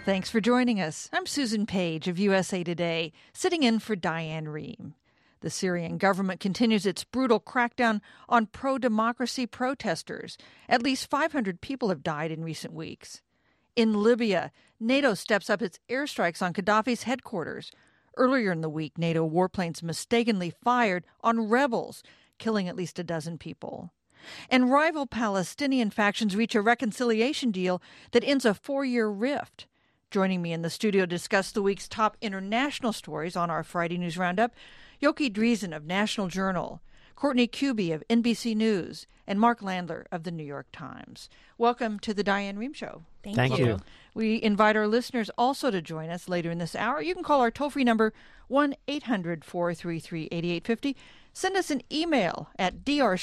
Thanks for joining us. I'm Susan Page of USA Today, sitting in for Diane Rehm. The Syrian government continues its brutal crackdown on pro-democracy protesters. At least 500 people have died in recent weeks. In Libya, NATO steps up its airstrikes on Gaddafi's headquarters. Earlier in the week, NATO warplanes mistakenly fired on rebels, killing at least a dozen people. And rival Palestinian factions reach a reconciliation deal that ends a 4-year rift. Joining me in the studio to discuss the week's top international stories on our Friday News Roundup, Yoki Driesen of National Journal, Courtney Kube of NBC News, and Mark Landler of The New York Times. Welcome to the Diane Rehm Show. Thank you. We invite our listeners also to join us later in this hour. You can call our toll-free number 1-800-433-8850. Send us an email at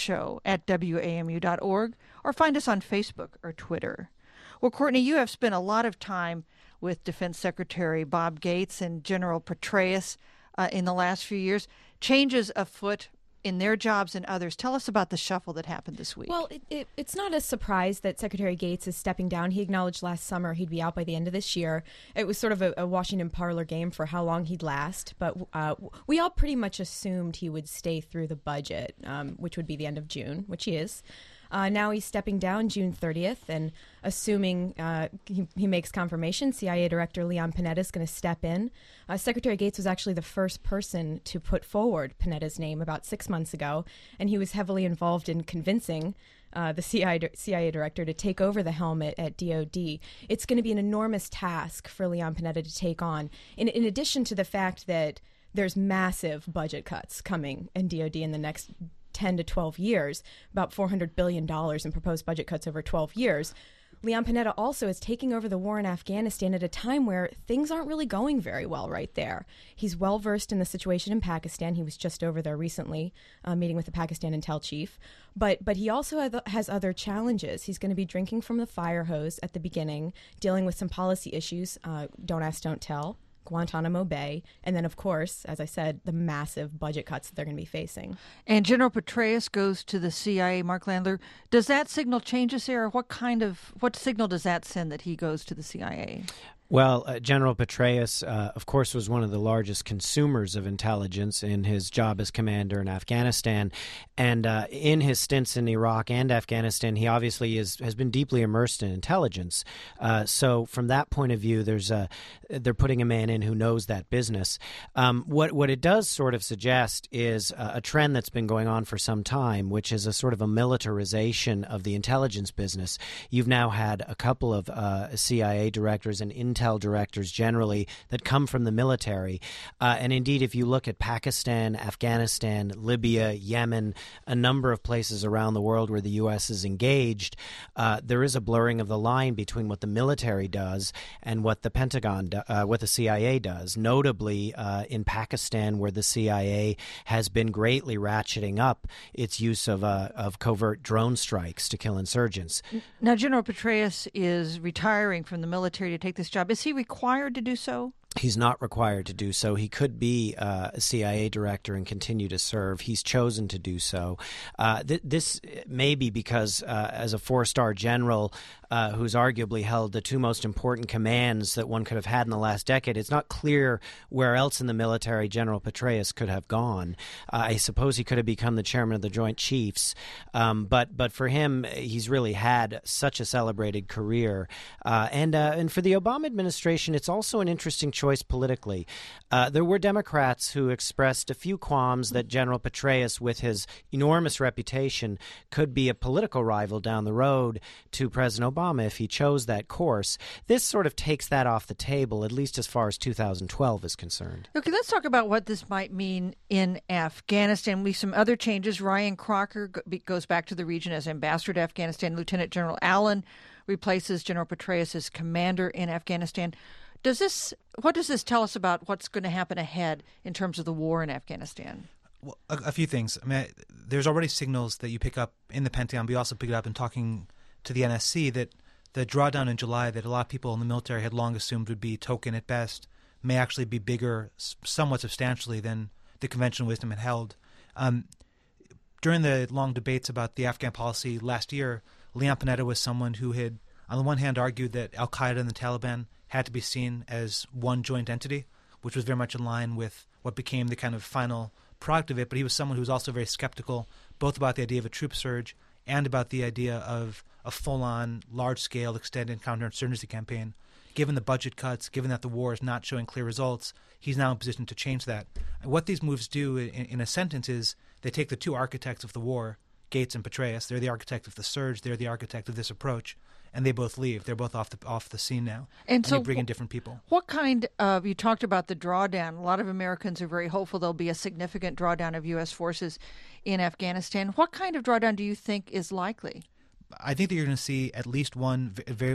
drshow@wamu.org or find us on Facebook or Twitter. Well, Courtney, you have spent a lot of time with Defense Secretary Bob Gates and General Petraeus in the last few years. Changes afoot in their jobs and others. Tell us about the shuffle that happened this week. Well, it's not a surprise that Secretary Gates is stepping down. He acknowledged last summer he'd be out by the end of this year. It was sort of a Washington parlor game for how long he'd last, but we all pretty much assumed he would stay through the budget, which would be the end of June, which he is. Now he's stepping down June 30th, and assuming he makes confirmation, CIA Director Leon Panetta is going to step in. Secretary Gates was actually the first person to put forward Panetta's name about 6 months ago, and he was heavily involved in convincing the CIA Director to take over the helm at DOD. It's going to be an enormous task for Leon Panetta to take on, in addition to the fact that there's massive budget cuts coming in DOD in the next 10 to 12 years, about $400 billion in proposed budget cuts over 12 years. Leon Panetta also is taking over the war in Afghanistan at a time where things aren't really going very well right there. He's well-versed in the situation in Pakistan. He was just over there recently, meeting with the Pakistan intel chief. But he also has other challenges. He's going to be drinking from the fire hose at the beginning, dealing with some policy issues, don't ask, don't tell, Guantanamo Bay, and then, of course, as I said, the massive budget cuts that they're going to be facing. And General Petraeus goes to the CIA, Mark Landler. Does that signal changes there? What signal does that send that he goes to the CIA? Well, General Petraeus, of course, was one of the largest consumers of intelligence in his job as commander in Afghanistan. And in his stints in Iraq and Afghanistan, he obviously has been deeply immersed in intelligence. So from that point of view, they're putting a man in who knows that business. What it does sort of suggest is a trend that's been going on for some time, which is a sort of a militarization of the intelligence business. You've now had a couple of CIA directors and intel directors generally that come from the military. And indeed, if you look at Pakistan, Afghanistan, Libya, Yemen, a number of places around the world where the U.S. is engaged, there is a blurring of the line between what the military does and what the Pentagon, what the CIA does. Notably, in Pakistan, where the CIA has been greatly ratcheting up its use of covert drone strikes to kill insurgents. Now, General Petraeus is retiring from the military to take this job. Is he required to do so? He's not required to do so. He could be a CIA director and continue to serve. He's chosen to do so. This may be because as a 4-star general who's arguably held the two most important commands that one could have had in the last decade, it's not clear where else in the military General Petraeus could have gone. I suppose he could have become the chairman of the Joint Chiefs. But for him, he's really had such a celebrated career. And for the Obama administration, it's also an interesting choice politically. There were Democrats who expressed a few qualms that General Petraeus, with his enormous reputation, could be a political rival down the road to President Obama if he chose that course. This sort of takes that off the table, at least as far as 2012 is concerned. Okay, let's talk about what this might mean in Afghanistan. We have some other changes. Ryan Crocker goes back to the region as ambassador to Afghanistan. Lieutenant General Allen replaces General Petraeus as commander in Afghanistan. What does this tell us about what's going to happen ahead in terms of the war in Afghanistan? Well, a few things. I mean, there's already signals that you pick up in the Pentagon. We also pick it up in talking to the NSC that the drawdown in July that a lot of people in the military had long assumed would be token at best may actually be bigger, somewhat substantially, than the conventional wisdom had held. During the long debates about the Afghan policy last year, Leon Panetta was someone who had, on the one hand, argued that al-Qaeda and the Taliban had to be seen as one joint entity, which was very much in line with what became the kind of final product of it. But he was someone who was also very skeptical, both about the idea of a troop surge and about the idea of a full-on, large-scale, extended counterinsurgency campaign. Given the budget cuts, given that the war is not showing clear results, he's now in position to change that. And what these moves do, in a sentence, is they take the two architects of the war, Gates and Petraeus. They're the architect of the surge. They're the architect of this approach. And they both leave. They're both off the scene now. And so they bring in different people. What kind of, you talked about the drawdown. A lot of Americans are very hopeful there'll be a significant drawdown of U.S. forces in Afghanistan. What kind of drawdown do you think is likely? I think that you're going to see at least one,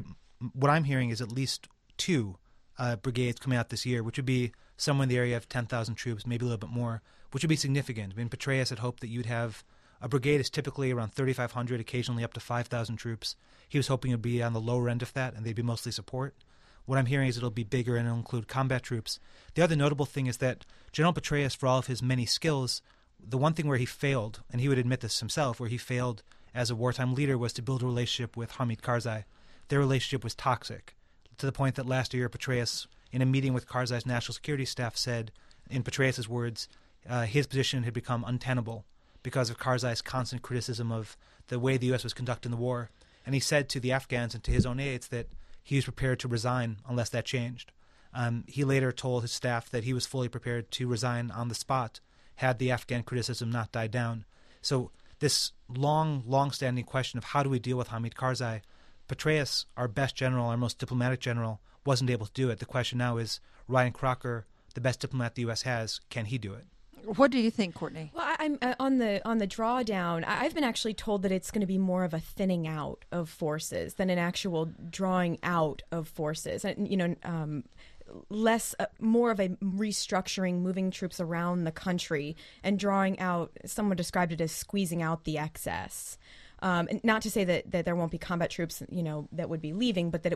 what I'm hearing is at least two brigades coming out this year, which would be somewhere in the area of 10,000 troops, maybe a little bit more, which would be significant. I mean, Petraeus had hoped that you'd have a brigade is typically around 3,500, occasionally up to 5,000 troops. He was hoping it would be on the lower end of that, and they'd be mostly support. What I'm hearing is it'll be bigger, and it'll include combat troops. The other notable thing is that General Petraeus, for all of his many skills, the one thing where he failed, and he would admit this himself, where he failed as a wartime leader was to build a relationship with Hamid Karzai. Their relationship was toxic, to the point that last year Petraeus, in a meeting with Karzai's national security staff, said, in Petraeus' words, his position had become untenable because of Karzai's constant criticism of the way the U.S. was conducting the war. And he said to the Afghans and to his own aides that he was prepared to resign unless that changed. He later told his staff that he was fully prepared to resign on the spot had the Afghan criticism not died down. So this long-standing question of how do we deal with Hamid Karzai, Petraeus, our best general, our most diplomatic general, wasn't able to do it. The question now is, Ryan Crocker, the best diplomat the U.S. has, can he do it? What do you think, Courtney? Well, I'm on the drawdown. I've been actually told that it's going to be more of a thinning out of forces than an actual drawing out of forces. And more of a restructuring, moving troops around the country and drawing out. Someone described it as squeezing out the excess. Not to say that there won't be combat troops, that would be leaving, but that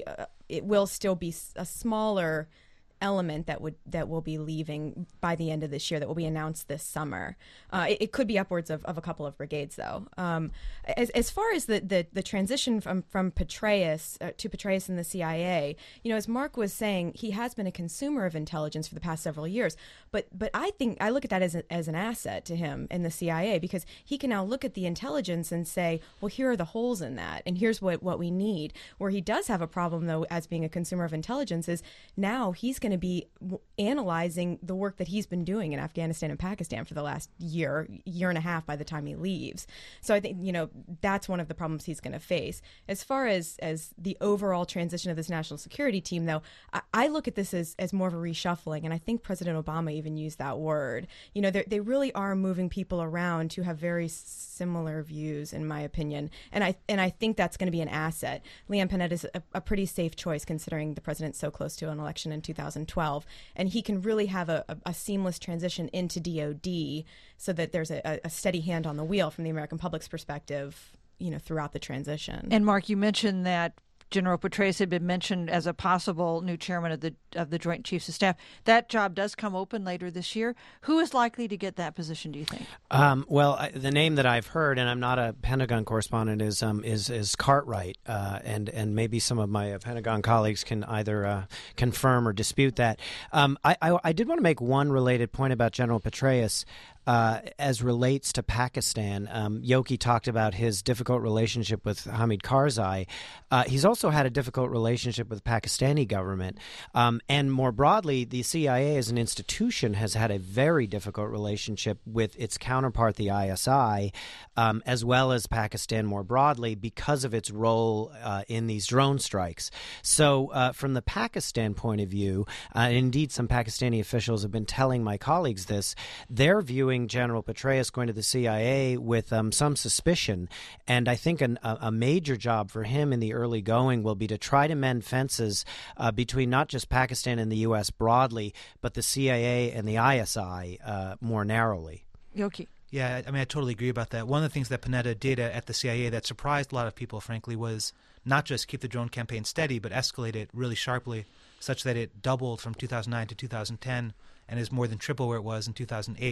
it will still be a smaller element that will be leaving by the end of this year, that will be announced this summer. It could be upwards of a couple of brigades, though. As far as the transition from Petraeus to Petraeus in the CIA, as Mark was saying, he has been a consumer of intelligence for the past several years. But I think I look at that as an asset to him in the CIA, because he can now look at the intelligence and say, well, here are the holes in that, and here's what we need. Where he does have a problem, though, as being a consumer of intelligence, is now he's going to be analyzing the work that he's been doing in Afghanistan and Pakistan for the last year and a half by the time he leaves. So I think, that's one of the problems he's going to face. As far as the overall transition of this national security team, though, I look at this as more of a reshuffling, and I think President Obama even used that word. They really are moving people around to have very similar views, in my opinion, and I think that's going to be an asset. Leon Panetta is a pretty safe choice, considering the president's so close to an election in 2012, and he can really have a seamless transition into DOD, so that there's a steady hand on the wheel from the American public's perspective, throughout the transition. And Mark, you mentioned that General Petraeus had been mentioned as a possible new chairman of the Joint Chiefs of Staff. That job does come open later this year. Who is likely to get that position, do you think? The name that I've heard, and I'm not a Pentagon correspondent, is Cartwright, and maybe some of my Pentagon colleagues can either confirm or dispute that. I did want to make one related point about General Petraeus. As relates to Pakistan, Yoki talked about his difficult relationship with Hamid Karzai. He's also had a difficult relationship with the Pakistani government. And more broadly, the CIA as an institution has had a very difficult relationship with its counterpart, the ISI, as well as Pakistan more broadly, because of its role in these drone strikes. So from the Pakistan point of view, indeed some Pakistani officials have been telling my colleagues this, they're viewing General Petraeus going to the CIA with some suspicion. And I think a major job for him in the early going will be to try to mend fences between not just Pakistan and the U.S. broadly, but the CIA and the ISI more narrowly. Yoki. Yeah, I totally agree about that. One of the things that Panetta did at the CIA that surprised a lot of people, frankly, was not just keep the drone campaign steady, but escalate it really sharply, such that it doubled from 2009 to 2010 and is more than triple where it was in 2008.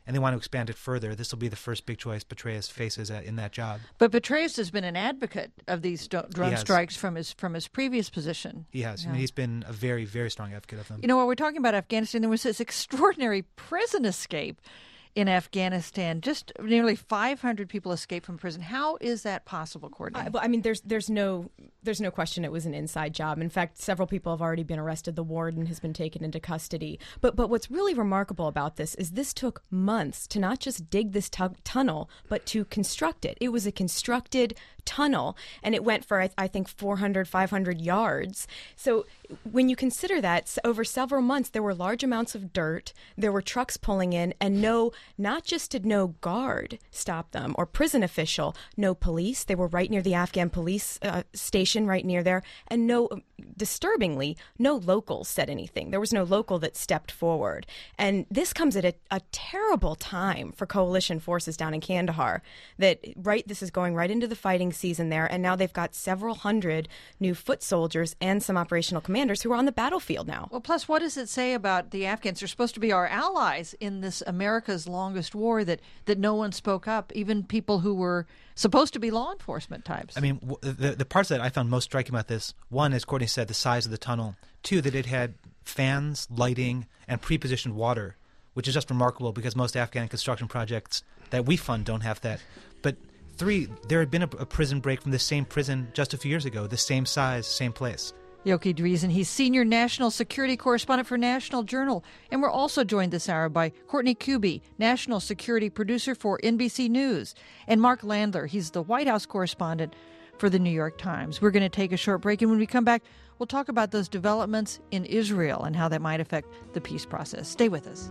and they want to expand it further. This will be the first big choice Petraeus faces in that job. But Petraeus has been an advocate of these drone has. strikes from his previous position. He has. Yeah. I mean, he's been a very, very strong advocate of them. You know, while we're talking about Afghanistan, there was this extraordinary prison escape in Afghanistan. Just nearly 500 people escaped from prison. How is that possible, Courtney? I mean, there's no question it was an inside job. In fact, several people have already been arrested. The warden has been taken into custody. But what's really remarkable about this is this took months to not just dig this tunnel, but to construct it. It was a constructed tunnel, and it went for, I think, 400, 500 yards. So when you consider that, over several months, there were large amounts of dirt, there were trucks pulling in, and not just did no guard stop them or prison official, no police. They were right near the Afghan police station, right near there, and disturbingly, no locals said anything. There was no local that stepped forward. And this comes at a terrible time for coalition forces down in Kandahar. This is going right into the fighting season there, and now they've got several hundred new foot soldiers and some operational commanders who are on the battlefield now. Well, plus, what does it say about the Afghans? They're supposed to be our allies in this America's longest war, that no one spoke up, even people who were supposed to be law enforcement types. I mean, the parts that I found most striking about this, one, as Courtney said, the size of the tunnel. Two, that it had fans, lighting, and pre-positioned water, which is just remarkable because most Afghan construction projects that we fund don't have that. But three, there had been a prison break from the same prison just a few years ago, the same size, same place. Yoki Driesen, he's senior national security correspondent for National Journal. And we're also joined this hour by Courtney Kube, national security producer for NBC News, and Mark Landler. He's the White House correspondent for the New York Times. We're going to take a short break, and when we come back, we'll talk about those developments in Israel and how that might affect the peace process. Stay with us.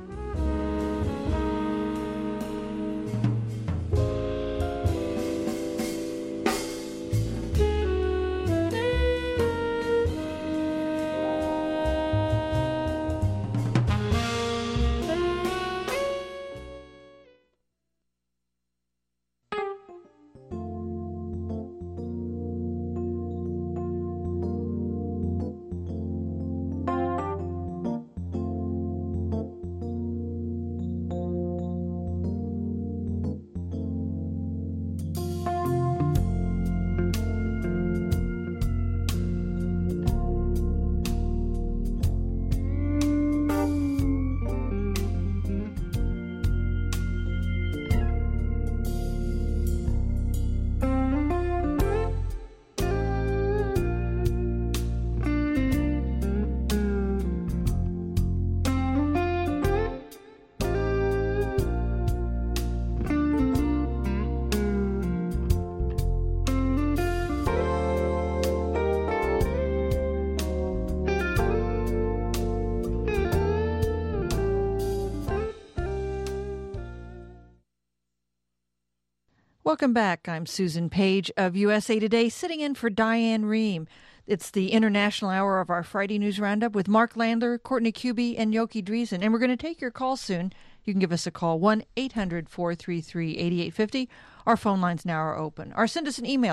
Welcome back. I'm Susan Page of USA Today, sitting in for Diane Rehm. It's the international hour of our Friday News Roundup with Mark Landler, Courtney Kube, and Yoki Driesen. And we're going to take your call soon. You can give us a call, 1-800-433-8850. Our phone lines now are open. Or send us an email,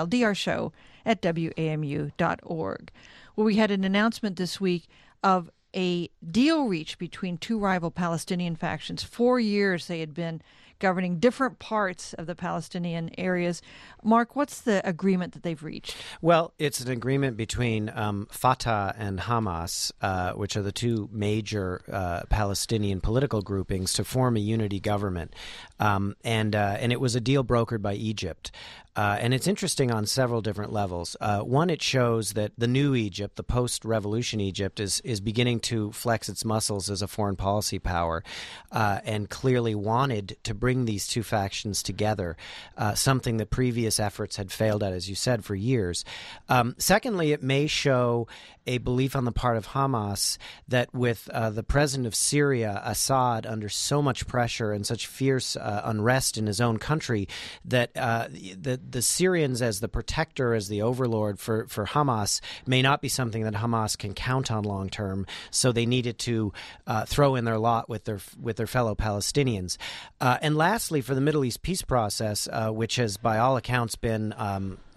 drshow@wamu.org. Well, we had an announcement this week of a deal reached between two rival Palestinian factions. 4 years they had been governing different parts of the Palestinian areas. Mark, what's the agreement that they've reached? Well, it's an agreement between Fatah and Hamas, which are the two major Palestinian political groupings, to form a unity government. And it was a deal brokered by Egypt. And it's interesting on several different levels. One, it shows that the new Egypt, the post-revolution Egypt, is beginning to flex its muscles as a foreign policy power and clearly wanted to bring these two factions together, something that previous efforts had failed at, as you said, for years. Secondly, it may show a belief on the part of Hamas that with the president of Syria, Assad, under so much pressure and such fierce unrest in his own country, that the Syrians as the protector, as the overlord for Hamas, may not be something that Hamas can count on long term. So they needed to throw in their lot with their fellow Palestinians. And lastly, for the Middle East peace process, which has by all accounts been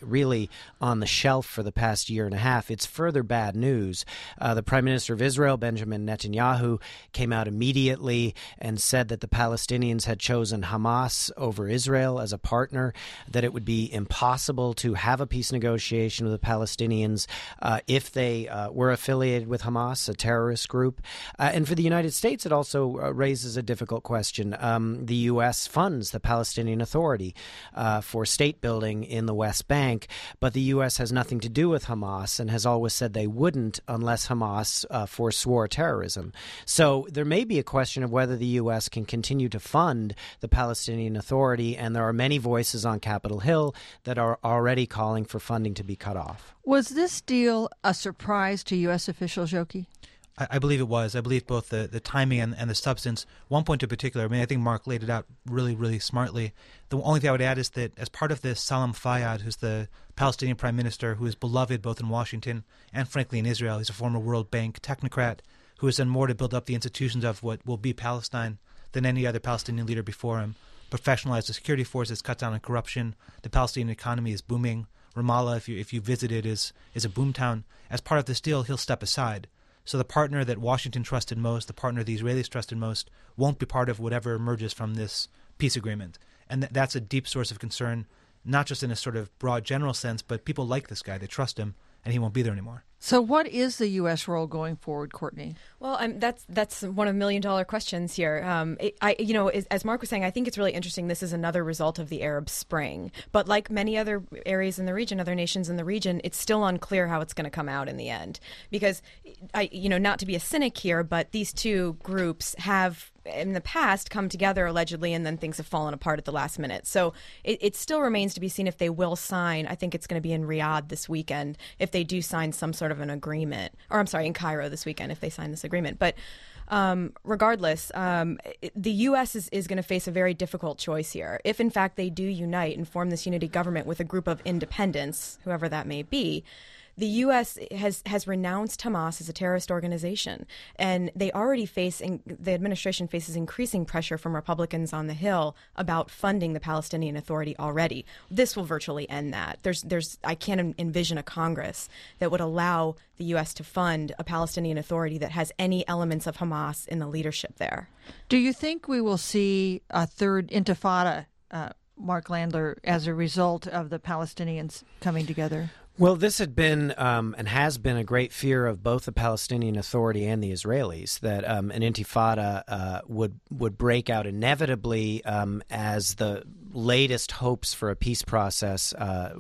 really on the shelf for the past year and a half, it's further bad news. The Prime Minister of Israel, Benjamin Netanyahu, came out immediately and said that the Palestinians had chosen Hamas over Israel as a partner, that it would be impossible to have a peace negotiation with the Palestinians if they were affiliated with Hamas, a terrorist group. And for the United States, it also raises a difficult question. The U.S. funds the Palestinian Authority for state building in the West Bank, but the U.S. has nothing to do with Hamas and has always said they wouldn't unless Hamas forswore terrorism. So there may be a question of whether the U.S. can continue to fund the Palestinian Authority, and there are many voices on Capitol Hill that are already calling for funding to be cut off. Was this deal a surprise to U.S. officials, Yoki? I believe it was. I believe both the timing and the substance. One point in particular, I mean, I think Mark laid it out really, really smartly. The only thing I would add is that as part of this, Salam Fayyad, who's the Palestinian prime minister, who is beloved both in Washington and, frankly, in Israel, he's a former World Bank technocrat who has done more to build up the institutions of what will be Palestine than any other Palestinian leader before him. Professionalized the security forces, cut down on corruption. The Palestinian economy is booming. Ramallah, if you visit it, is a boomtown. As part of this deal, he'll step aside. So the partner that Washington trusted most, the partner the Israelis trusted most, won't be part of whatever emerges from this peace agreement. And that's a deep source of concern, not just in a sort of broad general sense, but people like this guy. They trust him, and he won't be there anymore. So what is the U.S. role going forward, Courtney? Well, that's one of $1 million questions here. As Mark was saying, I think it's really interesting. This is another result of the Arab Spring. But like many other areas in the region, other nations in the region, it's still unclear how it's going to come out in the end. Because, not to be a cynic here, but these two groups have in the past come together allegedly, and then things have fallen apart at the last minute. So it still remains to be seen if they will sign. I think it's going to be in Riyadh this weekend if they do sign some sort of an agreement, or I'm sorry, in Cairo this weekend if they sign this agreement. But regardless, the U.S. is going to face a very difficult choice here. If, in fact, they do unite and form this unity government with a group of independents, whoever that may be, the U.S. has renounced Hamas as a terrorist organization, and the administration faces increasing pressure from Republicans on the Hill about funding the Palestinian Authority already. This will virtually end that. I can't envision a Congress that would allow the U.S. to fund a Palestinian Authority that has any elements of Hamas in the leadership there. Do you think we will see a third intifada, Mark Landler, as a result of the Palestinians coming together? Well, this had been and has been a great fear of both the Palestinian Authority and the Israelis, that an intifada would break out inevitably as the latest hopes for a peace process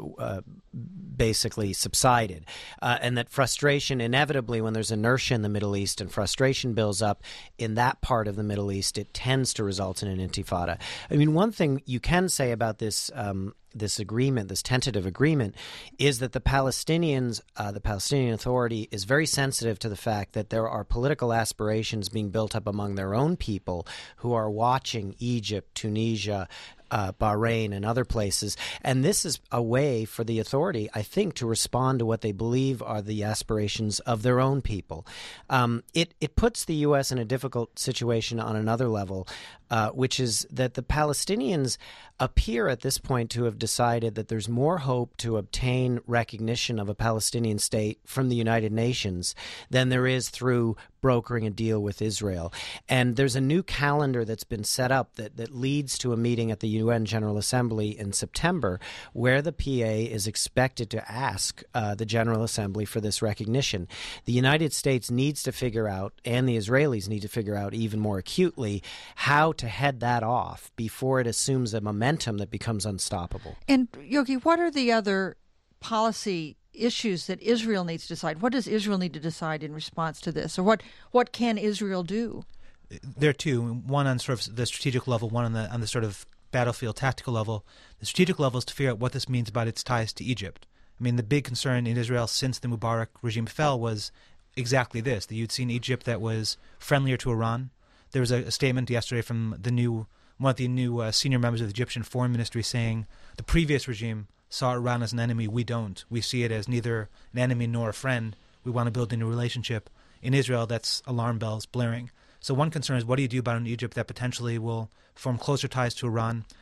basically subsided, and that frustration inevitably, when there's inertia in the Middle East and frustration builds up in that part of the Middle East, it tends to result in an intifada. I mean, one thing you can say about this agreement, this tentative agreement, is that the Palestinians, the Palestinian Authority, is very sensitive to the fact that there are political aspirations being built up among their own people who are watching Egypt, Tunisia, Bahrain and other places. And this is a way for the authority, I think, to respond to what they believe are the aspirations of their own people. It puts the U.S. in a difficult situation on another level, which is that the Palestinians appear at this point to have decided that there's more hope to obtain recognition of a Palestinian state from the United Nations than there is through brokering a deal with Israel. And there's a new calendar that's been set up that leads to a meeting at the UN General Assembly in September, where the PA is expected to ask the General Assembly for this recognition. The United States needs to figure out, and the Israelis need to figure out even more acutely, how to head that off before it assumes a momentum that becomes unstoppable. And Yoki, what are the other policy issues that Israel needs to decide? What does Israel need to decide in response to this? Or what can Israel do? There are two. One on sort of the strategic level, one on the sort of battlefield tactical level. The strategic level is to figure out what this means about its ties to Egypt. I mean, the big concern in Israel since the Mubarak regime fell was exactly this, that you'd seen Egypt that was friendlier to Iran. There was a statement yesterday from one of the new senior members of the Egyptian Foreign Ministry saying the previous regime saw Iran as an enemy. We don't. We see it as neither an enemy nor a friend. We want to build a new relationship. In Israel, that's alarm bells blaring. So one concern is, what do you do about an Egypt that potentially will form closer ties to Iran?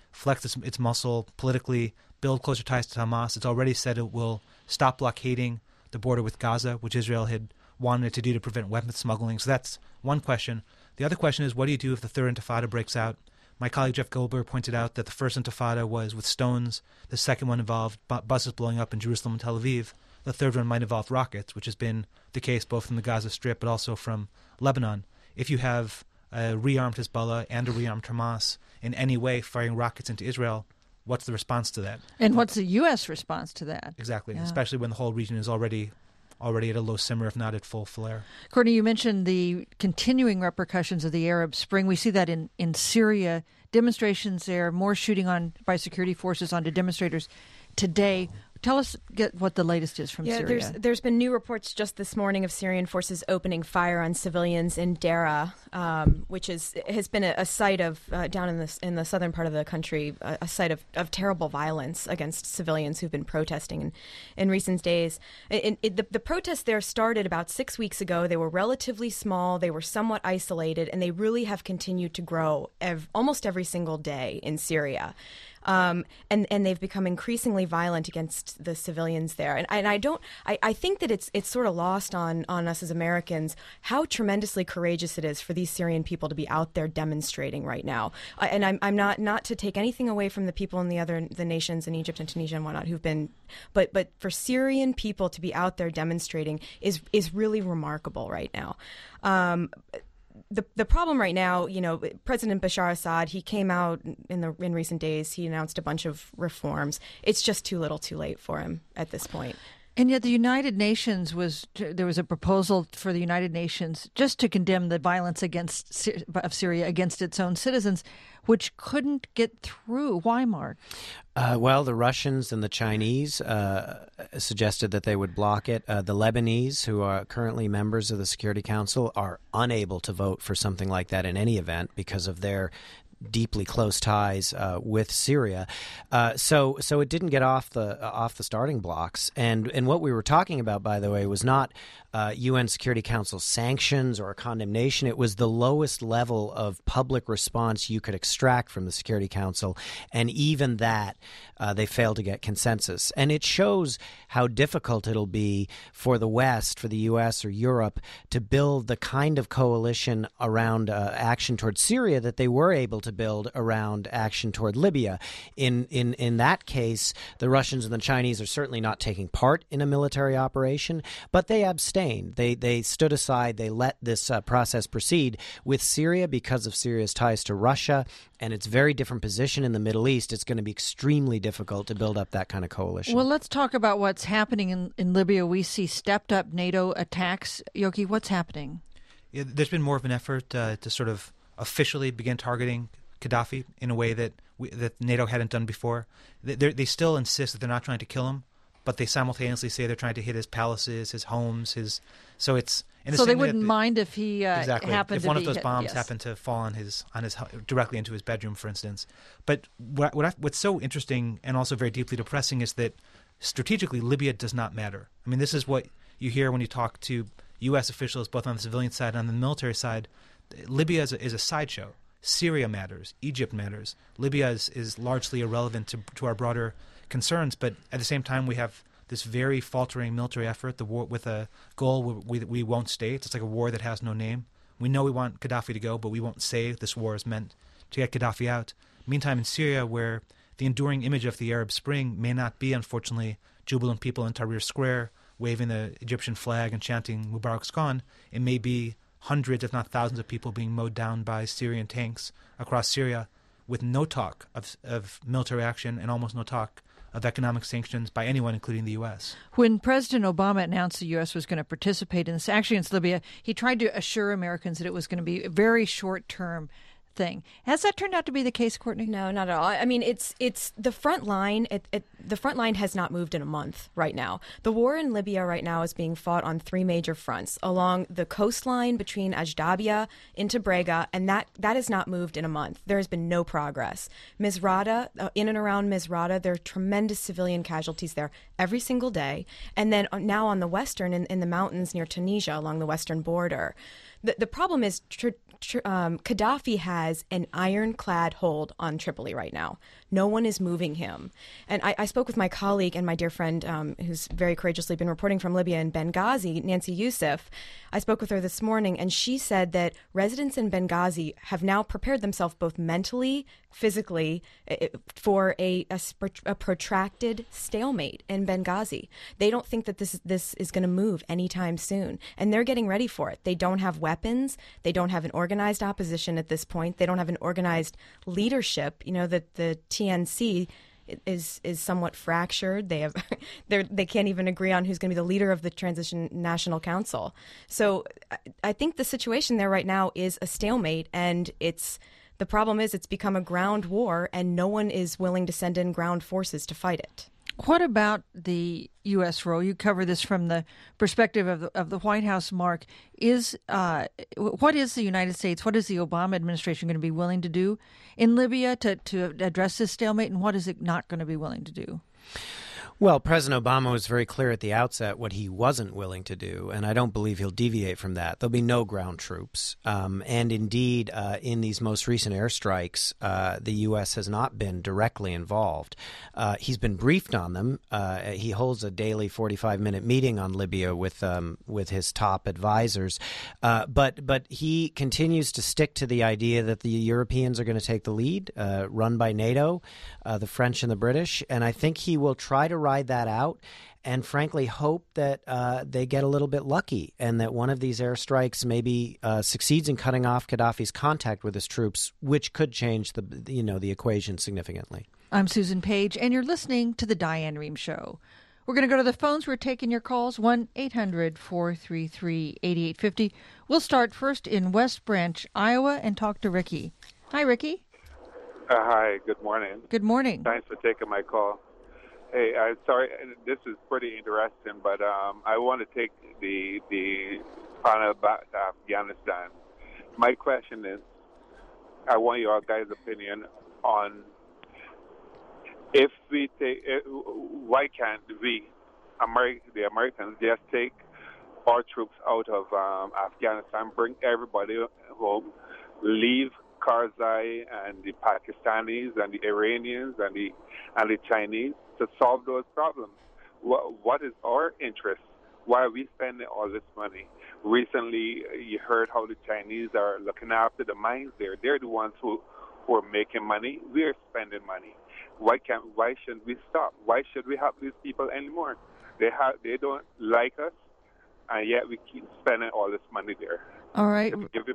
flex its muscle politically, build closer ties to Hamas. It's already said it will stop blockading the border with Gaza, which Israel had wanted it to do to prevent weapons smuggling. So that's one question. The other question is, what do you do if the third intifada breaks out? My colleague Jeff Goldberg pointed out that the first intifada was with stones. The second one involved buses blowing up in Jerusalem and Tel Aviv. The third one might involve rockets, which has been the case both from the Gaza Strip but also from Lebanon. If you have a rearmed Hezbollah and a rearmed Hamas in any way firing rockets into Israel, what's the response to that? And what's the U.S. response to that? Exactly, Yeah. especially when the whole region is already at a low simmer, if not at full flare. Courtney, you mentioned the continuing repercussions of the Arab Spring. We see that in Syria, demonstrations there, more shooting by security forces onto demonstrators today. Tell us what the latest is from Syria. There's been new reports just this morning of Syrian forces opening fire on civilians in Daraa, which has been a site of down in the southern part of the country, a site of terrible violence against civilians who've been protesting in recent days. The protests there started about 6 weeks ago. They were relatively small. They were somewhat isolated, and they really have continued to grow almost every single day in Syria. And they've become increasingly violent against the civilians there. And I think that it's sort of lost on us as Americans how tremendously courageous it is for these Syrian people to be out there demonstrating right now. And I'm not to take anything away from the people in the nations in Egypt and Tunisia and whatnot who've been, but for Syrian people to be out there demonstrating is really remarkable right now. The problem right now, President Bashar Assad, he came out in recent days. He announced a bunch of reforms. It's just too little, too late for him at this point. And yet the United Nations there was a proposal for the United Nations just to condemn the violence of Syria against its own citizens, which couldn't get through. Why, Mark? Well, the Russians and the Chinese suggested that they would block it. The Lebanese, who are currently members of the Security Council, are unable to vote for something like that in any event because of their deeply close ties with Syria, so it didn't get off the starting blocks. And what we were talking about, by the way, was not UN Security Council sanctions or a condemnation. It was the lowest level of public response you could extract from the Security Council, and even that they failed to get consensus. And it shows how difficult it'll be for the West, for the U.S. or Europe, to build the kind of coalition around action toward Syria that they were able to build around action toward Libya. In that case, the Russians and the Chinese are certainly not taking part in a military operation, but they abstained. They stood aside. They let this process proceed. With Syria, because of Syria's ties to Russia and its very different position in the Middle East, it's going to be extremely difficult to build up that kind of coalition. Well, let's talk about what's happening in Libya. We see stepped up NATO attacks. Yoki, what's happening? Yeah, there's been more of an effort to sort of officially begin targeting Gaddafi in a way that NATO hadn't done before. They still insist that they're not trying to kill him, but they simultaneously say they're trying to hit his palaces, his homes, so it's in the so same they way wouldn't mind if he exactly happened if to one be of those hit, bombs yes. happened to fall on his directly into his bedroom, for instance. But what's so interesting and also very deeply depressing is that strategically Libya does not matter. I mean, this is what you hear when you talk to U.S. officials, both on the civilian side and on the military side. Libya is a sideshow. Syria matters. Egypt matters. Libya is largely irrelevant to our broader concerns, but at the same time we have this very faltering military effort, the war with a goal we won't state. It's like a war that has no name. We know we want Gaddafi to go, but we won't say this war is meant to get Gaddafi out. Meantime, in Syria, where the enduring image of the Arab Spring may not be, unfortunately, jubilant people in Tahrir Square waving the Egyptian flag and chanting Mubarak's gone, it may be hundreds, if not thousands, of people being mowed down by Syrian tanks across Syria with no talk of military action and almost no talk of economic sanctions by anyone, including the U.S. When President Obama announced the U.S. was going to participate in this action against Libya, he tried to assure Americans that it was going to be a very short-term thing. Has that turned out to be the case, Courtney? No, not at all. I mean, it's the front line. The front line has not moved in a month right now. The war in Libya right now is being fought on three major fronts along the coastline between Ajdabia into Brega, and that has not moved in a month. There has been no progress. Misrata, in and around Misrata, there are tremendous civilian casualties there every single day. And then now on the western, in the mountains near Tunisia along the western border. The problem is Gaddafi has an ironclad hold on Tripoli right now. No one is moving him. And I spoke with my colleague and my dear friend who's very courageously been reporting from Libya in Benghazi, Nancy Youssef. I spoke with her this morning, and she said that residents in Benghazi have now prepared themselves both mentally, physically, for a protracted stalemate in Benghazi. They don't think that this is going to move anytime soon, and they're getting ready for it. They don't have weapons. They don't have an organized opposition at this point. They don't have an organized leadership. You know, that the TNC is somewhat fractured. They can't even agree on who's going to be the leader of the Transition National Council. So I think the situation there right now is a stalemate, and the problem is it's become a ground war, and no one is willing to send in ground forces to fight it. What about the U.S. role? You cover this from the perspective of the White House, Mark. What is the United States, what is the Obama administration going to be willing to do in Libya to address this stalemate, and what is it not going to be willing to do? Well, President Obama was very clear at the outset what he wasn't willing to do, and I don't believe he'll deviate from that. There'll be no ground troops. And indeed, in these most recent airstrikes, the U.S. has not been directly involved. He's been briefed on them. He holds a daily 45-minute meeting on Libya with his top advisors. But he continues to stick to the idea that the Europeans are going to take the lead, run by NATO, the French and the British. And I think he will try to ride that out and frankly hope that they get a little bit lucky and that one of these airstrikes maybe succeeds in cutting off Gaddafi's contact with his troops, which could change the equation significantly. I'm Susan Page, and you're listening to The Diane Rehm Show. We're going to go to the phones. We're taking your calls, 1-800-433-8850. We'll start first in West Branch, Iowa, and talk to Ricky. Hi, Ricky. Hi, good morning. Good morning. Thanks for taking my call. Hey, I'm sorry, this is pretty interesting, but I want to take the panel back to Afghanistan. My question is, I want your guys' opinion on why can't we, the Americans, just take our troops out of Afghanistan, bring everybody home, leave Karzai and the Pakistanis and the Iranians and the Chinese to solve those problems? What is our interest? Why are we spending all this money? Recently, you heard how the Chinese are looking after the mines there. They're the ones who are making money. We're spending money. Why shouldn't we stop? Why should we help these people anymore? They don't like us, and yet we keep spending all this money there. All right.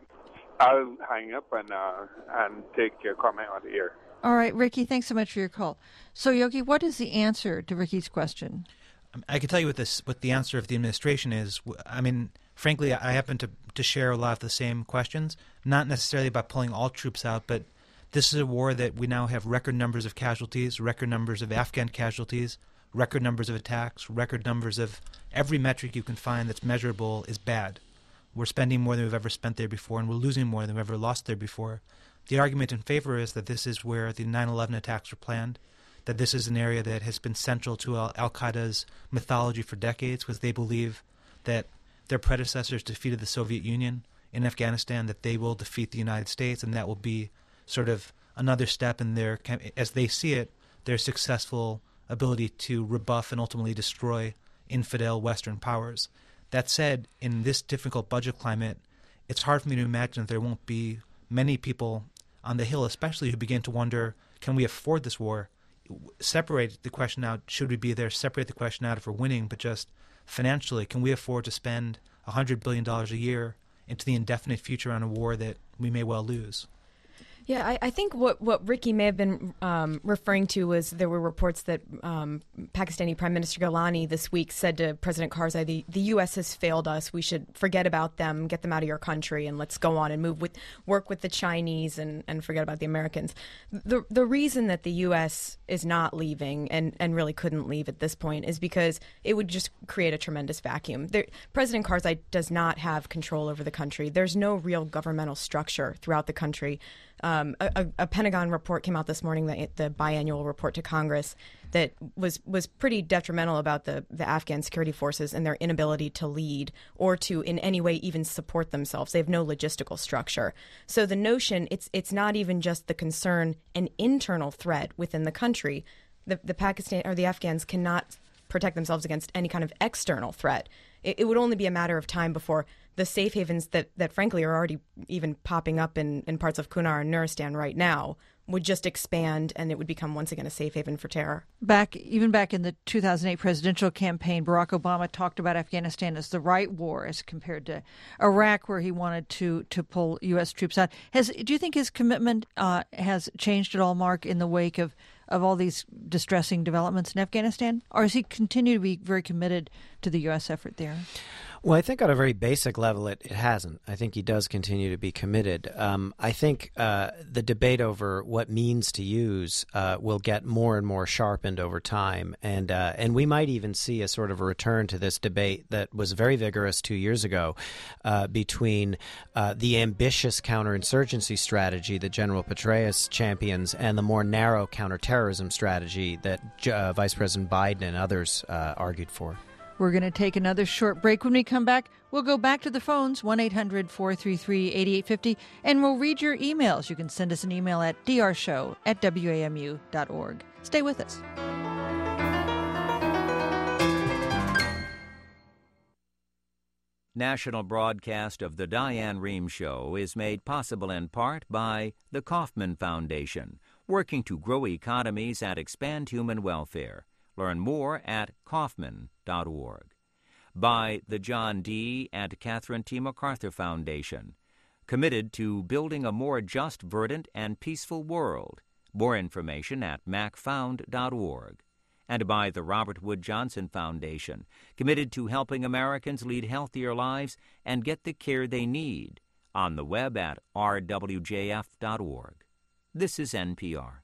I'll hang up and take your comment on the air. All right, Ricky, thanks so much for your call. So, Yogi, what is the answer to Ricky's question? I can tell you what the answer of the administration is. I mean, frankly, I happen to share a lot of the same questions, not necessarily about pulling all troops out, but this is a war that we now have record numbers of casualties, record numbers of Afghan casualties, record numbers of attacks, record numbers of every metric you can find that's measurable is bad. We're spending more than we've ever spent there before, and we're losing more than we've ever lost there before. The argument in favor is that this is where the 9/11 attacks were planned, that this is an area that has been central to Al-Qaeda's mythology for decades, because they believe that their predecessors defeated the Soviet Union in Afghanistan, that they will defeat the United States, and that will be sort of another step in their, as they see it, their successful ability to rebuff and ultimately destroy infidel Western powers. That said, in this difficult budget climate, it's hard for me to imagine that there won't be many people on the Hill, especially, who begin to wonder, can we afford this war? Separate the question out, should we be there? Separate the question out if we're winning, but just financially, can we afford to spend $100 billion a year into the indefinite future on a war that we may well lose? Yeah, I think what Ricky may have been referring to was there were reports that Pakistani Prime Minister Gilani this week said to President Karzai, the U.S. has failed us. We should forget about them, get them out of your country, and let's go on and work with the Chinese and forget about the Americans. The reason that the U.S. is not leaving and really couldn't leave at this point is because it would just create a tremendous vacuum. President Karzai does not have control over the country. There's no real governmental structure throughout the country. A Pentagon report came out this morning, the biannual report to Congress, that was pretty detrimental about the Afghan security forces and their inability to lead or to in any way even support themselves. They have no logistical structure. So the notion, it's not even just the concern, an internal threat within the country. The Pakistan or the Afghans cannot protect themselves against any kind of external threat. It would only be a matter of time before the safe havens that frankly are already even popping up in parts of Kunar and Nuristan right now would just expand, and it would become once again a safe haven for terror. Even back in the 2008 presidential campaign, Barack Obama talked about Afghanistan as the right war as compared to Iraq, where he wanted to pull U.S. troops out. Do you think his commitment has changed at all, Mark, in the wake of all these distressing developments in Afghanistan? Or does he continue to be very committed to the U.S. effort there? Well, I think on a very basic level, it hasn't. I think he does continue to be committed. I think the debate over what means to use will get more and more sharpened over time. And we might even see a sort of a return to this debate that was very vigorous 2 years ago between the ambitious counterinsurgency strategy that General Petraeus champions and the more narrow counterterrorism strategy that Vice President Biden and others argued for. We're going to take another short break. When we come back, we'll go back to the phones, 1-800-433-8850, and we'll read your emails. You can send us an email at drshow@wamu.org. Stay with us. National broadcast of The Diane Rehm Show is made possible in part by the Kauffman Foundation, working to grow economies and expand human welfare. Learn more at Kauffman.org. By the John D. and Catherine T. MacArthur Foundation, committed to building a more just, verdant, and peaceful world. More information at macfound.org. And by the Robert Wood Johnson Foundation, committed to helping Americans lead healthier lives and get the care they need. On the web at rwjf.org. This is NPR.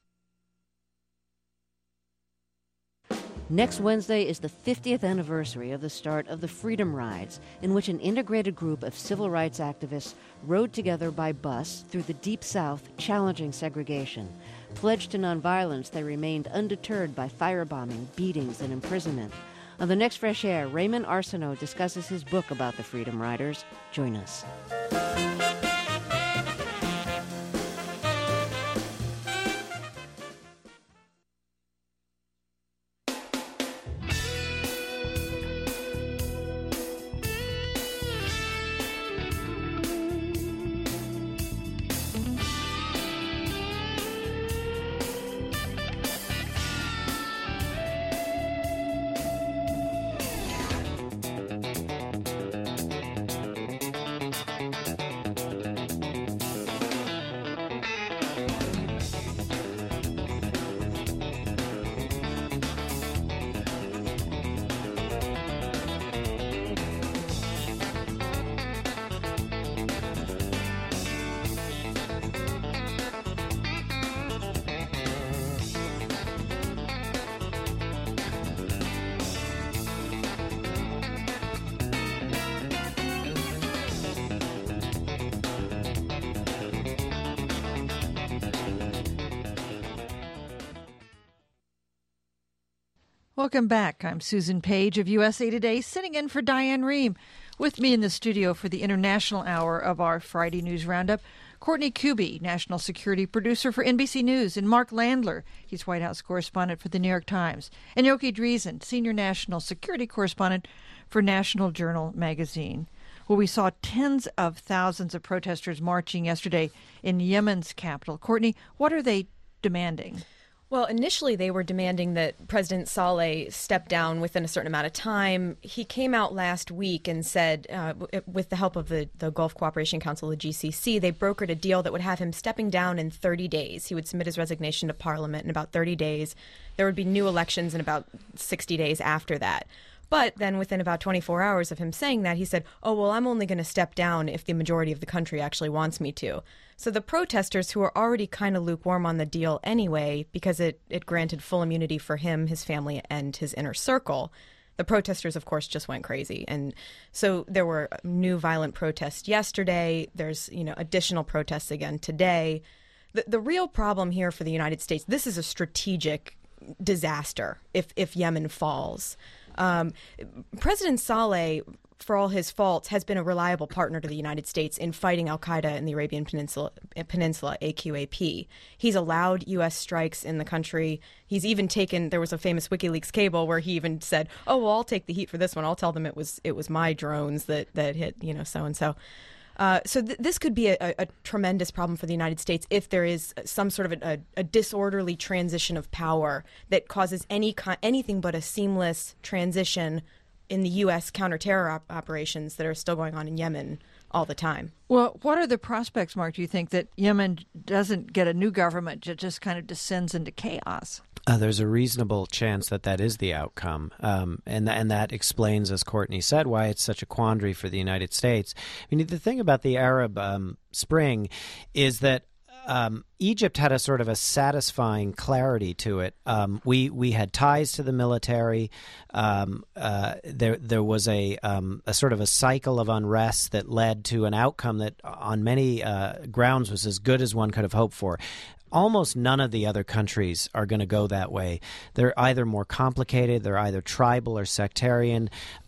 Next Wednesday is the 50th anniversary of the start of the Freedom Rides, in which an integrated group of civil rights activists rode together by bus through the Deep South, challenging segregation. Pledged to nonviolence, they remained undeterred by firebombing, beatings, and imprisonment. On the next Fresh Air, Raymond Arsenault discusses his book about the Freedom Riders. Join us. Welcome back. I'm Susan Page of USA Today, sitting in for Diane Rehm. With me in the studio for the international hour of our Friday News Roundup, Courtney Kube, national security producer for NBC News, and Mark Landler, he's White House correspondent for the New York Times, and Yoki Dreesen, senior national security correspondent for National Journal magazine. Well, we saw tens of thousands of protesters marching yesterday in Yemen's capital. Courtney, what are they demanding? Well, initially they were demanding that President Saleh step down within a certain amount of time. He came out last week and said, with the help of the Gulf Cooperation Council, the GCC, they brokered a deal that would have him stepping down in 30 days. He would submit his resignation to Parliament in about 30 days. There would be new elections in about 60 days after that. But then within about 24 hours of him saying that, he said, oh, well, I'm only going to step down if the majority of the country actually wants me to. So the protesters, who are already kind of lukewarm on the deal anyway, because it granted full immunity for him, his family, and his inner circle, the protesters, of course, just went crazy. And so there were new violent protests yesterday. There's, additional protests again today. The real problem here for the United States, this is a strategic disaster if Yemen falls. President Saleh, for all his faults, has been a reliable partner to the United States in fighting al-Qaeda in the Arabian Peninsula, AQAP. He's allowed U.S. strikes in the country. He's even taken, there was a famous WikiLeaks cable where he even said, oh, well, I'll take the heat for this one. I'll tell them it was my drones that hit, so-and-so. So this could be a tremendous problem for the United States if there is some sort of a disorderly transition of power that causes anything but a seamless transition in the U.S. counterterror operations that are still going on in Yemen all the time. Well, what are the prospects, Mark, do you think, that Yemen doesn't get a new government that just kind of descends into chaos? There's a reasonable chance that is the outcome, and that explains, as Courtney said, why it's such a quandary for the United States. I mean, the thing about the Arab Spring is that Egypt had a sort of a satisfying clarity to it. We had ties to the military. There was a sort of a cycle of unrest that led to an outcome that on many grounds was as good as one could have hoped for. Almost none of the other countries are going to go that way. They're either more complicated, they're either tribal or sectarian.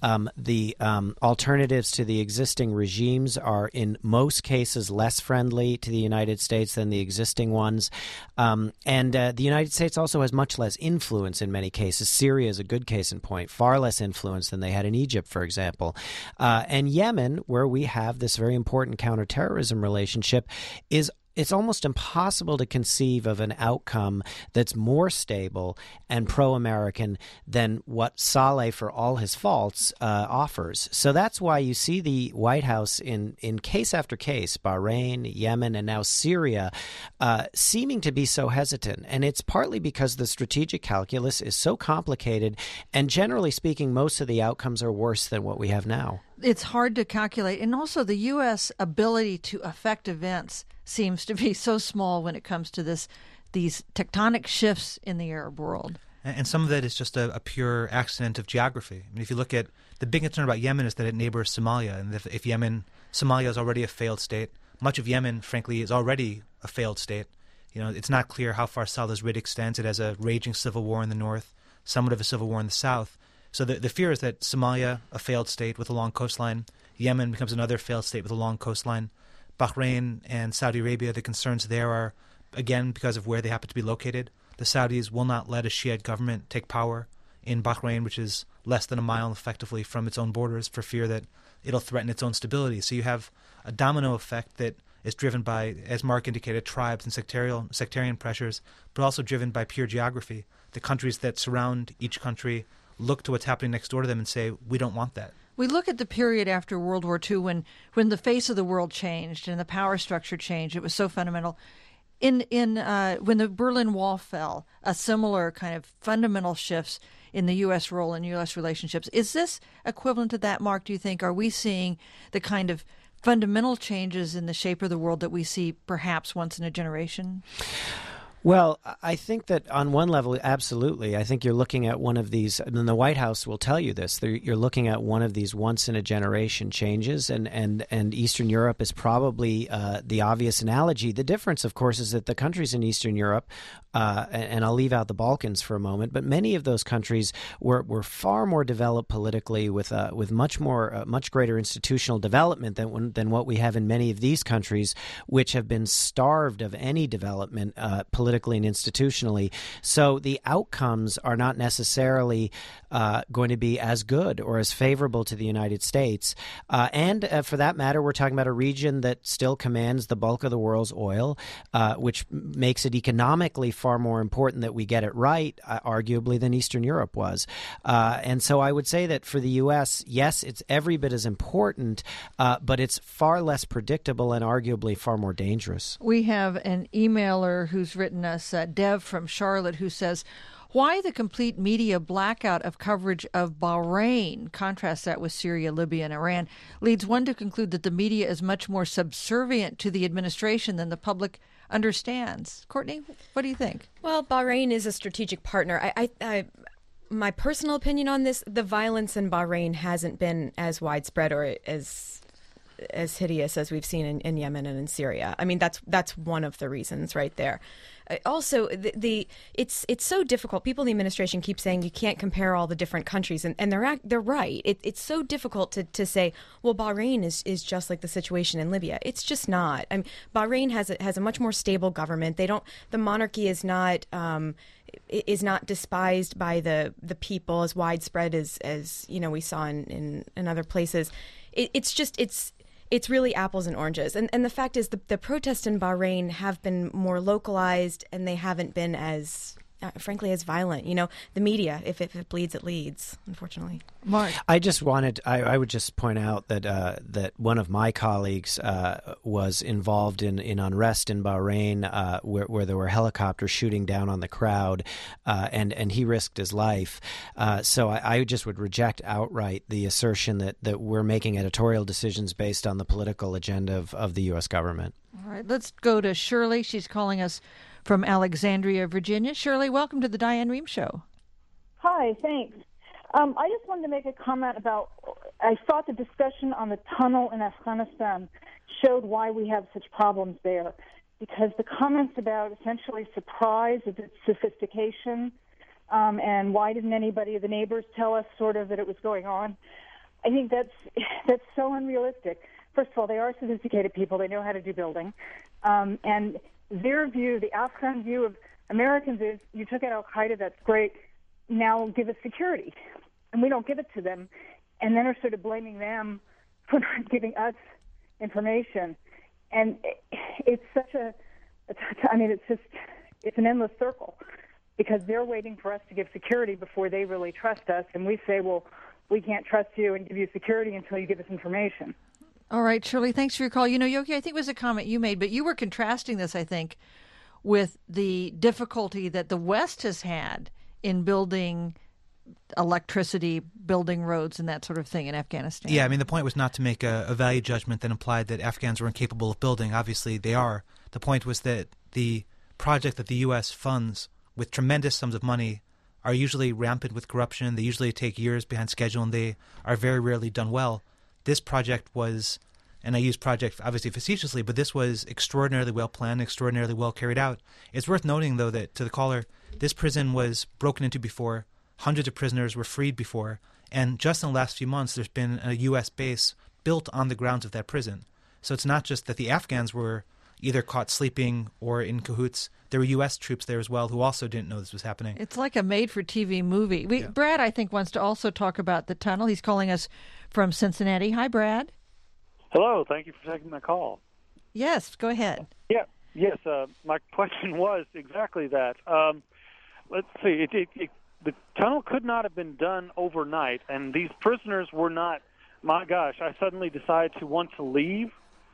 The alternatives to the existing regimes are in most cases less friendly to the United States than the existing ones. And the United States also has much less influence in many cases. Syria is a good case in point, far less influence than they had in Egypt, for example. And Yemen, where we have this very important counterterrorism relationship, it's almost impossible to conceive of an outcome that's more stable and pro-American than what Saleh, for all his faults, offers. So that's why you see the White House in case after case, Bahrain, Yemen, and now Syria, seeming to be so hesitant. And it's partly because the strategic calculus is so complicated, and generally speaking, most of the outcomes are worse than what we have now. It's hard to calculate. And also the U.S. ability to affect events seems to be so small when it comes to these tectonic shifts in the Arab world. And some of that is just a pure accident of geography. I mean, if you look at the big concern about Yemen is that it neighbors Somalia. And if Somalia is already a failed state, much of Yemen, frankly, is already a failed state. It's not clear how far Saleh's writ extends. It has a raging civil war in the north, somewhat of a civil war in the south. So the fear is that Somalia, a failed state with a long coastline, Yemen becomes another failed state with a long coastline. Bahrain and Saudi Arabia, the concerns there are, again, because of where they happen to be located. The Saudis will not let a Shiite government take power in Bahrain, which is less than a mile effectively from its own borders, for fear that it'll threaten its own stability. So you have a domino effect that is driven by, as Mark indicated, tribes and sectarian pressures, but also driven by pure geography. The countries that surround each country look to what's happening next door to them and say, we don't want that. We look at the period after World War II when the face of the world changed and the power structure changed. It was so fundamental. When the Berlin Wall fell, a similar kind of fundamental shifts in the U.S. role and U.S. relationships. Is this equivalent to that, Mark, do you think? Are we seeing the kind of fundamental changes in the shape of the world that we see perhaps once in a generation? Well, I think that on one level, absolutely. I think you're looking at one of these, and the White House will tell you this, you're looking at one of these once-in-a-generation changes, and Eastern Europe is probably the obvious analogy. The difference, of course, is that the countries in Eastern Europe, and I'll leave out the Balkans for a moment, but many of those countries were far more developed politically with much greater institutional development than what we have in many of these countries, which have been starved of any development politically and institutionally. So the outcomes are not necessarily going to be as good or as favorable to the United States. And for that matter, we're talking about a region that still commands the bulk of the world's oil, which makes it economically far more important that we get it right, arguably, than Eastern Europe was. And so I would say that for the U.S., yes, it's every bit as important, but it's far less predictable and arguably far more dangerous. We have an emailer who's written us, Dev from Charlotte, who says, why the complete media blackout of coverage of Bahrain, contrast that with Syria, Libya, and Iran, leads one to conclude that the media is much more subservient to the administration than the public understands. Courtney, what do you think? Well, Bahrain is a strategic partner. My personal opinion on this, the violence in Bahrain hasn't been as widespread or as as hideous as we've seen in Yemen and in Syria. I mean, that's one of the reasons right there. Also, it's so difficult. People in the administration keep saying you can't compare all the different countries, and they're right. It's so difficult to say, well, Bahrain is just like the situation in Libya. It's just not. I mean, Bahrain has a much more stable government. The monarchy is not despised by the people as widespread as we saw in other places. It's really apples and oranges. And the fact is the protests in Bahrain have been more localized, and they haven't been as, frankly, as violent. The media, if it bleeds, it leads, unfortunately. Mark. I would just point out that one of my colleagues was involved in unrest in Bahrain where there were helicopters shooting down on the crowd, and he risked his life. So I just would reject outright the assertion that we're making editorial decisions based on the political agenda of the U.S. government. All right, let's go to Shirley. She's calling us from Alexandria, Virginia. Shirley, welcome to the Diane Rehm Show. Hi, thanks. I just wanted to make a comment about, I thought the discussion on the tunnel in Afghanistan showed why we have such problems there, because the comments about essentially surprise at its sophistication and why didn't anybody of the neighbors tell us sort of that it was going on, I think that's so unrealistic. First of all, they are sophisticated people. They know how to do building. And their view, the Afghan view of Americans is, you took out al-Qaeda, that's great, now give us security. And we don't give it to them, and then are sort of blaming them for not giving us information. And it's it's an endless circle, because they're waiting for us to give security before they really trust us, and we say, well, we can't trust you and give you security until you give us information. All right, Shirley, thanks for your call. Yoki, I think it was a comment you made, but you were contrasting this, I think, with the difficulty that the West has had in building electricity, building roads, and that sort of thing in Afghanistan. Yeah, I mean, the point was not to make a value judgment that implied that Afghans were incapable of building. Obviously, they are. The point was that the project that the U.S. funds with tremendous sums of money are usually rampant with corruption. They usually take years behind schedule, and they are very rarely done well. This project was, and I use project obviously facetiously, but this was extraordinarily well planned, extraordinarily well carried out. It's worth noting, though, that to the caller, this prison was broken into before. Hundreds of prisoners were freed before. And just in the last few months, there's been a U.S. base built on the grounds of that prison. So it's not just that the Afghans were either caught sleeping or in cahoots. There were U.S. troops there as well who also didn't know this was happening. It's like a made-for-TV movie. Brad, I think, wants to also talk about the tunnel. He's calling us from Cincinnati. Hi, Brad. Hello. Thank you for taking my call. Yes, go ahead. Yeah. Yes. My question was exactly that. Let's see. The tunnel could not have been done overnight, and these prisoners were not, my gosh, I suddenly decided to want to leave.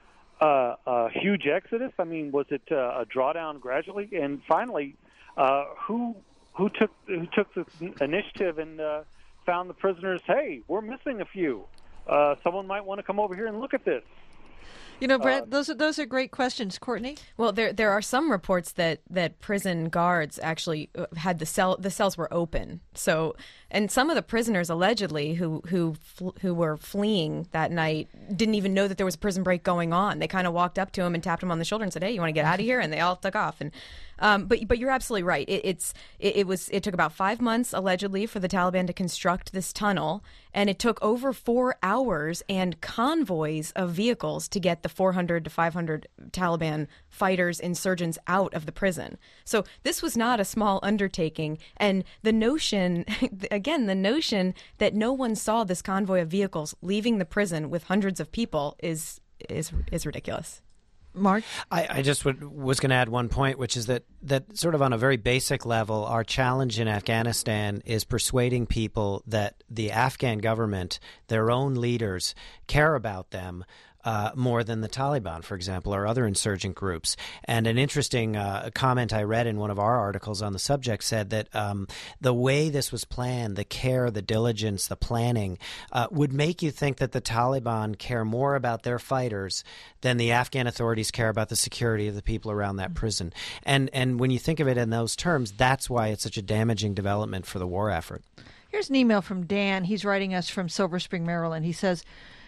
A huge exodus? I mean, was it a drawdown gradually? And finally, who took the initiative and found the prisoners? Hey, we're missing a few. Someone might want to come over here and look at this. Brett, those are great questions. Courtney? Well, there are some reports that prison guards actually had the cells were open. So, and some of the prisoners allegedly who were fleeing that night didn't even know that there was a prison break going on. They kind of walked up to him and tapped him on the shoulder and said, "Hey, you want to get out of here?" And they all took off. And but you're absolutely right. It took about 5 months allegedly for the Taliban to construct this tunnel, and it took over 4 hours and convoys of vehicles to get the 400 to 500 Taliban fighters, insurgents out of the prison. So this was not a small undertaking. And the notion, again, that no one saw this convoy of vehicles leaving the prison with hundreds of people is ridiculous. Mark? I just was going to add one point, which is that sort of on a very basic level, our challenge in Afghanistan is persuading people that the Afghan government, their own leaders, care about them more than the Taliban, for example, or other insurgent groups. And an interesting comment I read in one of our articles on the subject said that the way this was planned, the care, the diligence, the planning, would make you think that the Taliban care more about their fighters than the Afghan authorities care about the security of the people around that prison. And when you think of it in those terms, that's why it's such a damaging development for the war effort. Here's an email from Dan. He's writing us from Silver Spring, Maryland. He says,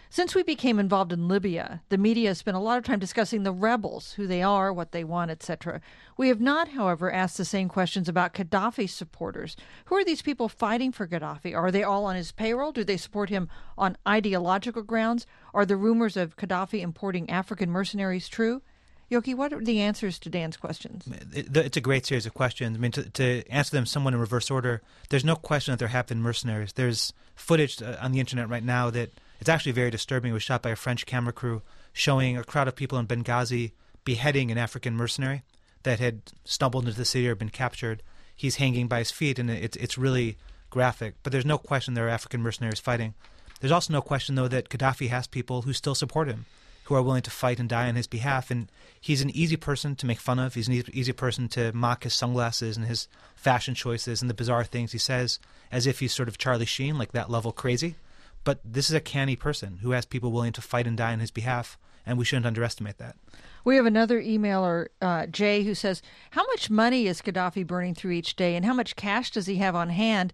Since we became involved in Libya, the media has spent a lot of time discussing the rebels, who they are, what they want, etc. We have not, however, asked the same questions about Gaddafi's supporters. Who are these people fighting for Gaddafi? Are they all on his payroll? Do they support him on ideological grounds? Are the rumors of Gaddafi importing African mercenaries true? Yoki, what are the answers to Dan's questions? It's a great series of questions. I mean, to answer them somewhat in reverse order, there's no question that there have been mercenaries. There's footage on the internet right now that it's actually very disturbing. It was shot by a French camera crew showing a crowd of people in Benghazi beheading an African mercenary that had stumbled into the city or been captured. He's hanging by his feet, and it's really graphic. But there's no question there are African mercenaries fighting. There's also no question, though, that Gaddafi has people who still support him, who are willing to fight and die on his behalf. And he's an easy person to make fun of. He's an easy person to mock his sunglasses and his fashion choices and the bizarre things he says, as if he's sort of Charlie Sheen, like that level crazy. But this is a canny person who has people willing to fight and die on his behalf, and we shouldn't underestimate that. We have another emailer, Jay, who says, how much money is Gaddafi burning through each day, and how much cash does he have on hand?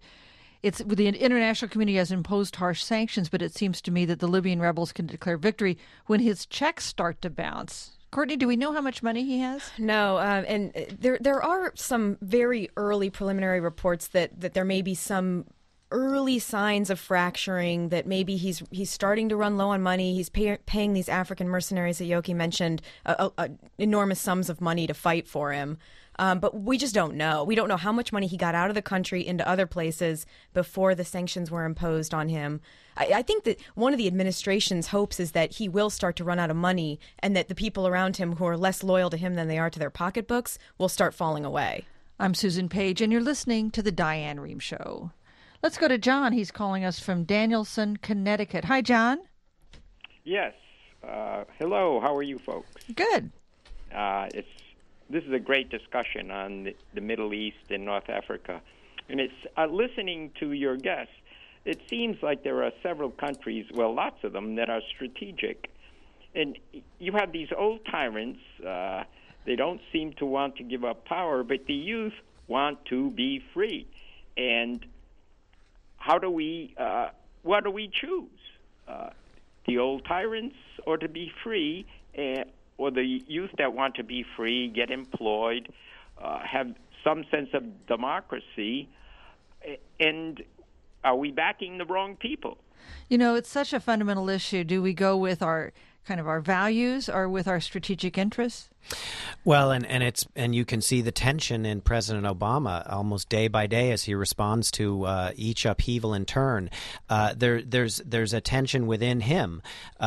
The international community has imposed harsh sanctions, but it seems to me that the Libyan rebels can declare victory when his checks start to bounce. Courtney, do we know how much money he has? No, and there are some very early preliminary reports that there may be some early signs of fracturing, that maybe he's starting to run low on money. He's paying these African mercenaries that Yoki mentioned enormous sums of money to fight for him. But we just don't know. We don't know how much money he got out of the country into other places before the sanctions were imposed on him. I think that one of the administration's hopes is that he will start to run out of money, and that the people around him who are less loyal to him than they are to their pocketbooks will start falling away. I'm Susan Page, and you're listening to The Diane Rehm Show. Let's go to John. He's calling us from Danielson, Connecticut. Hi, John. Yes. Hello. How are you folks? Good. This is a great discussion on the Middle East and North Africa. And it's listening to your guests, it seems like there are several countries, well, lots of them, that are strategic. And you have these old tyrants. They don't seem to want to give up power, but the youth want to be free. And what do we choose? The old tyrants, or to be free, or the youth that want to be free, get employed, have some sense of democracy, and are we backing the wrong people? You know, it's such a fundamental issue. Do we go with our values or with our strategic interests? Well, and you can see the tension in President Obama almost day by day as he responds to each upheaval in turn. There's a tension within him.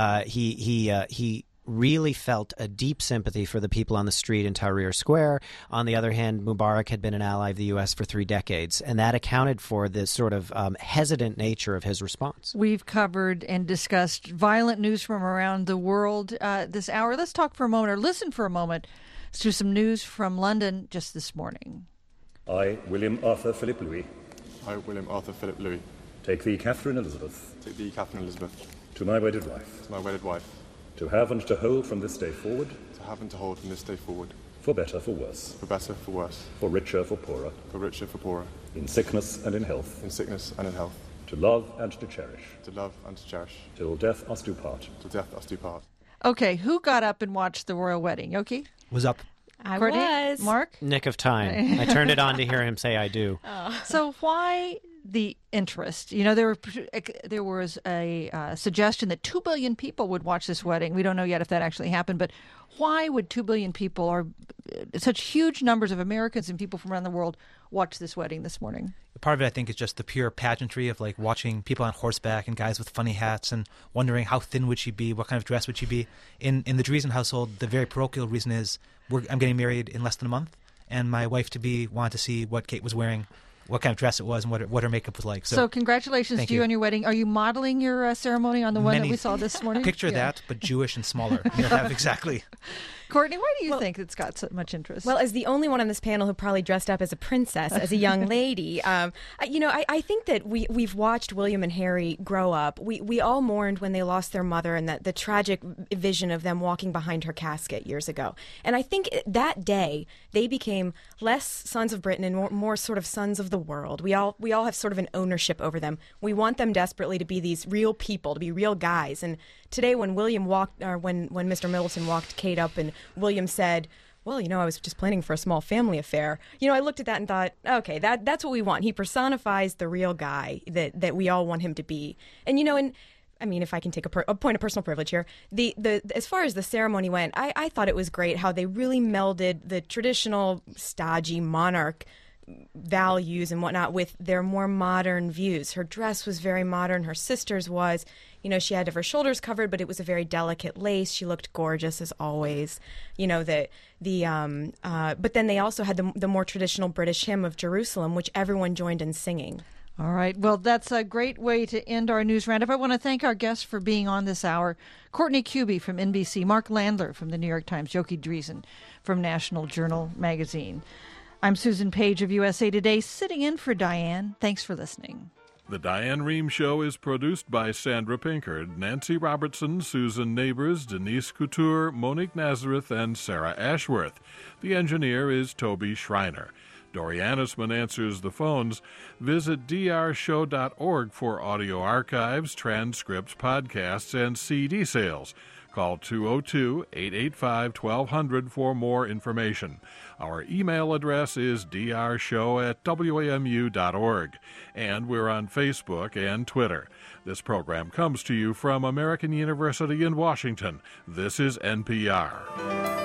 He really felt a deep sympathy for the people on the street in Tahrir Square. On the other hand, Mubarak had been an ally of the U.S. for 3 decades, and that accounted for the sort of hesitant nature of his response. We've covered and discussed violent news from around the world this hour. Let's talk for a moment, or listen for a moment, to some news from London just this morning. I, William Arthur Philip Louis. I, William Arthur Philip Louis. Take thee, Catherine Elizabeth. Take thee, Catherine Elizabeth. To my wedded wife. To my wedded wife. To have and to hold from this day forward. To have and to hold from this day forward. For better, for worse. For better, for worse. For richer, for poorer. For richer, for poorer. In sickness and in health. In sickness and in health. To love and to cherish. To love and to cherish. Till death us do part. Till death us do part. Okay, who got up and watched the royal wedding? Yoki? Was up. I Courtney? was. Mark? Nick of time. I turned it on to hear him say I do. Oh. So why the interest? You know, there was a suggestion that 2 billion people would watch this wedding. We don't know yet if that actually happened, but why would 2 billion people, or such huge numbers of Americans and people from around the world, watch this wedding this morning? Part of it, I think, is just the pure pageantry of like watching people on horseback and guys with funny hats and wondering how thin would she be, what kind of dress would she be. In the Dreesen household, the very parochial reason is I'm getting married in less than a month, and my wife-to-be wanted to see what Kate was wearing, what kind of dress it was, and what her makeup was like. So congratulations to you on your wedding. Are you modeling your ceremony on the one that we saw this morning? Picture that, but Jewish and smaller. You'll have exactly. Courtney, why do you think it's got so much interest? Well, as the only one on this panel who probably dressed up as a princess, as a young lady, I think that we've watched William and Harry grow up. We all mourned when they lost their mother and the tragic vision of them walking behind her casket years ago. And I think that day they became less sons of Britain and more sort of sons of the world. We all have sort of an ownership over them. We want them desperately to be these real people, to be real guys. And today, when William walked, or when Mr. Middleton walked Kate up, and William said, "Well, I was just planning for a small family affair." I looked at that and thought, okay, that's what we want. He personifies the real guy that we all want him to be. And if I can take a point of personal privilege here, the as far as the ceremony went, I thought it was great how they really melded the traditional stodgy monarch values and whatnot with their more modern views. Her dress was very modern. Her sister's was. She had to have her shoulders covered, but it was a very delicate lace. She looked gorgeous as always. But then they also had the more traditional British hymn of Jerusalem, which everyone joined in singing. All right. Well, that's a great way to end our news roundup. I want to thank our guests for being on this hour. Courtney Kube from NBC, Mark Landler from the New York Times, Joki Driesen from National Journal Magazine. I'm Susan Page of USA Today, sitting in for Diane. Thanks for listening. The Diane Rehm Show is produced by Sandra Pinkard, Nancy Robertson, Susan Neighbors, Denise Couture, Monique Nazareth, and Sarah Ashworth. The engineer is Toby Schreiner. Dori Anisman answers the phones. Visit drshow.org for audio archives, transcripts, podcasts, and CD sales. Call 202-885-1200 for more information. Our email address is drshow@wamu.org. And we're on Facebook and Twitter. This program comes to you from American University in Washington. This is NPR.